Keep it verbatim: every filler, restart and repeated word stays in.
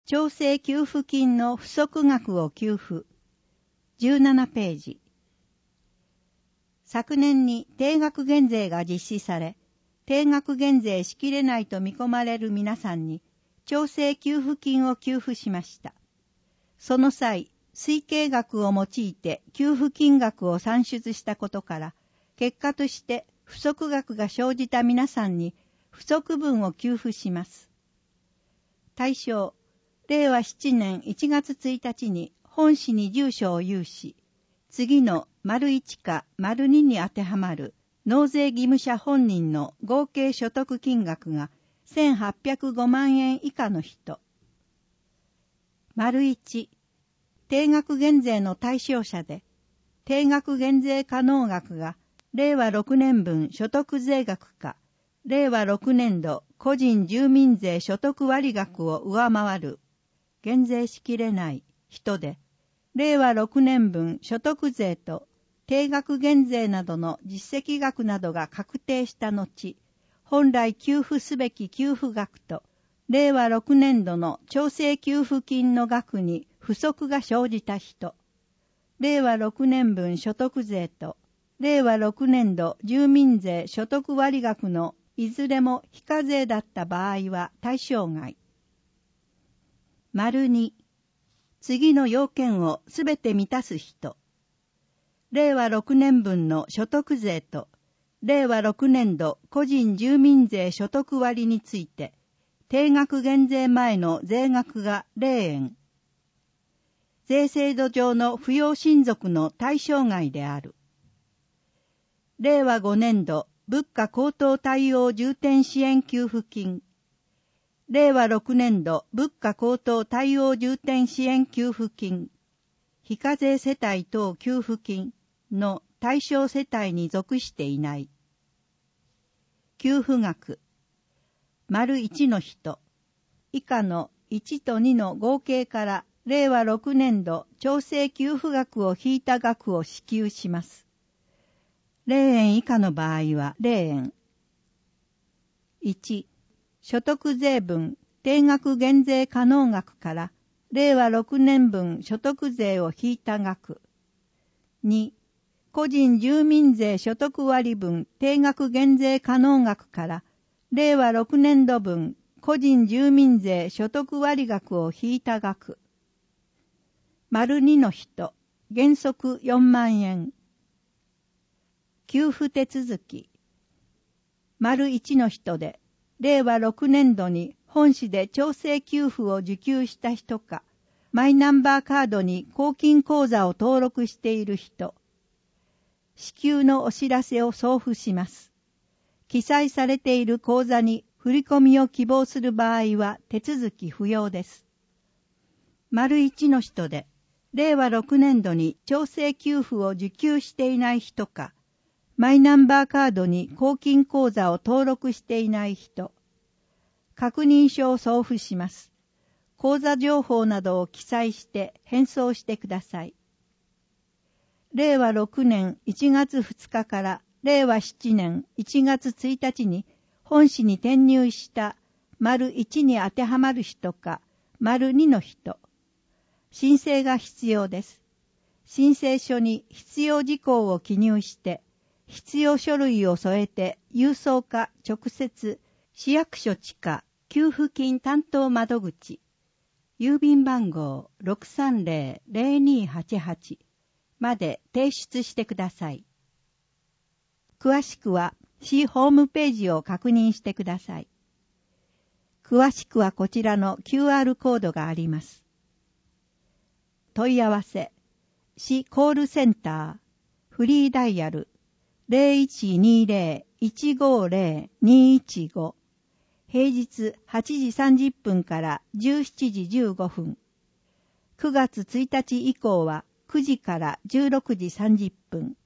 調整給付金の不足額を給付。じゅうななページ。昨年に定額減税が実施され、定額減税しきれないと見込まれる皆さんに、調整給付金を給付しました。その際、推計額を用いて給付金額を算出したことから、結果として不足額が生じた皆さんに不足分を給付します。対象、れいわなねんいちがつついたちに本市に住所を有し、次の丸いちか丸にに当てはまる納税義務者本人の合計所得金額がせんはっぴゃくごまんえん以下の人。丸いち、定額減税の対象者で、定額減税可能額がれいわろくねん分所得税額か、れいわろくねん度個人住民税所得割額を上回る、減税しきれない人で、れいわろくねん分所得税と定額減税などの実績額などが確定した後、本来給付すべき給付額と、れいわろくねん度の調整給付金の額に不足が生じた人、れいわろくねん分所得税と、れいわろくねん度住民税所得割額のいずれも非課税だった場合は対象外。丸に、次の要件をすべて満たす人。れいわろくねん分の所得税と、れいわろくねん度個人住民税所得割について、定額減税前の税額がれいえん。税制度上の扶養親族の対象外である。れいわごねん度物価高騰対応重点支援給付金。れいわろくねん度物価高騰対応重点支援給付金。非課税世帯等給付金の対象世帯に属していない。給付額。丸いちの人。以下のいちとにの合計かられいわろくねん度調整給付額を引いた額を支給します。れいえん以下の場合はれいえん。いち、所得税分定額減税可能額かられいわろくねん分所得税を引いた額。に、個人住民税所得割分定額減税可能額かられいわろくねん度分個人住民税所得割額を引いた額。丸にの人、原則よんまんえん。給付手続き。丸いちの人で、れいわろくねん度に本市で調整給付を受給した人か、マイナンバーカードに公金口座を登録している人。支給のお知らせを送付します。記載されている口座に振り込みを希望する場合は手続き不要です。丸いちの人で、れいわろくねん度に調整給付を受給していない人か、マイナンバーカードに公金口座を登録していない人。確認書を送付します。口座情報などを記載して返送してください。れいわろくねんいちがつふつかかられいわななねんいちがつついたちに本市に転入した丸いちに当てはまる人か丸にの人。申請が必要です。申請書に必要事項を記入して、必要書類を添えて郵送か直接市役所地下給付金担当窓口郵便番号 ろくさんぜろ ぜろにはちはち まで提出してください。詳しくは市ホームページを確認してください。詳しくはこちらの キューアール コードがあります。問い合わせ市コールセンターフリーダイヤルぜろいちにぜろ いちごぜろ にいちご平日はちじさんじゅっぷんからじゅうしちじじゅうごふん。くがつついたち以降はくじからじゅうろくじさんじゅっぷん。